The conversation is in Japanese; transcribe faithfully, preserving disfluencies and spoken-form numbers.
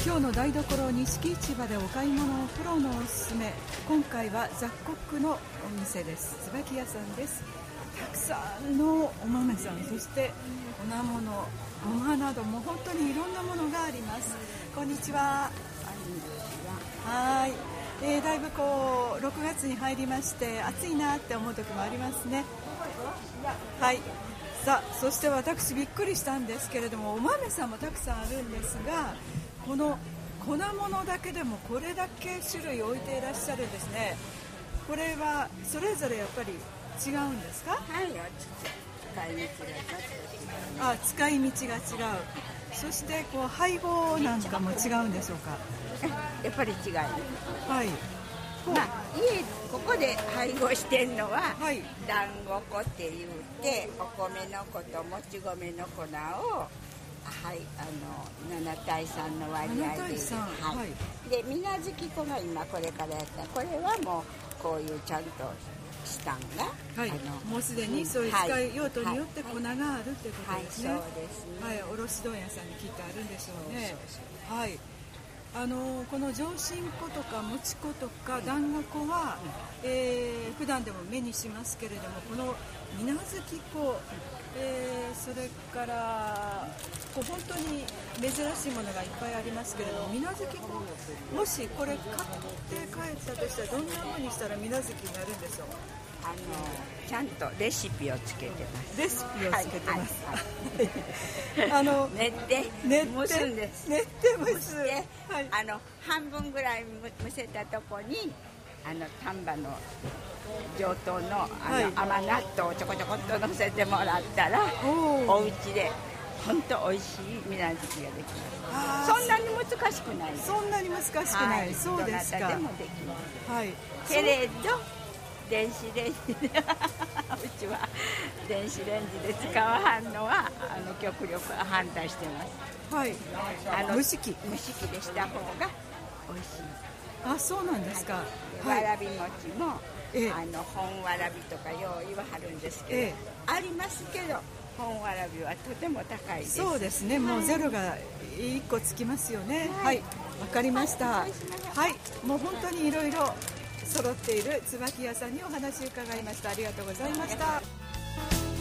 今日の台所錦市場でお買い物をプロのおすすめ。今回は雑穀のお店です。椿屋さんです。たくさんのお豆さん、そして粉物、ごまなども本当にいろんなものがあります。こんにちは。はい、えー、だいぶこうろくがつに入りまして暑いなって思う時もありますね。はい、さあそして私びっくりしたんですけれども、お豆さんもたくさんあるんですが、この粉物だけでもこれだけ種類置いていらっしゃるんですね。これはそれぞれやっぱり違うんですか？ はい、使い道がちょっと違う。 あ、使い道が違う。そしてこう配合なんかも違うんでしょうか？ やっぱり違います。 はい。 まあ、家ここで配合してるのは、 はい、 団子粉って言ってお米の粉ともち米の粉を、はい、あのななたいさんの割合で、 ななたいさん、 はいはい、で水無月粉が今これからやった、これはもうこういうちゃんとしたんが、 はい、 あのもうすでにそういう使い用途によって粉があるっていうことですね。 はい、そうですね。 はい、卸問屋さんに聞いてあるんでしょうね。はい。あのこの上新粉とかもち粉とか団子粉は、えー、普段でも目にしますけれども、この水無月粉、えー、それからこう本当に珍しいものがいっぱいありますけれども、水無月粉、もしこれ買って帰ったとしたらどんな風にしたら水無月になるんでしょう？ あのちゃんとレシピをつけてます。 レシピをつけてます。 はいはいはい、 あの練って蒸すんです。 練って蒸す。 はい、 あの半分ぐらい蒸せたとこにあの丹波の上等のあの、はい、甘納豆をちょこちょこっと乗せてもらったら、お家で本当美味しい水無月ができます。そんなに難しくない。 そんなに難しくない。はい、そうですか。 どなたでもできます。はい。けれど電子レンジでうちは電子レンジで使わはんのはあの極力反対してます。 はい。 あの蒸し器蒸し器でした方が美味しい。 あ、そうなんですか。 はい、わらび餅も、 ええ、 あの本わらびとかよう言わはるんですけど、ええ、ありますけど本わらびはとても高いです。 そうですね。もうゼロがいっこつきますよね。はい。わ、はい、かりました。はい。もう本当にいろいろ揃っている椿屋さんにお話を伺いました。ありがとうございました。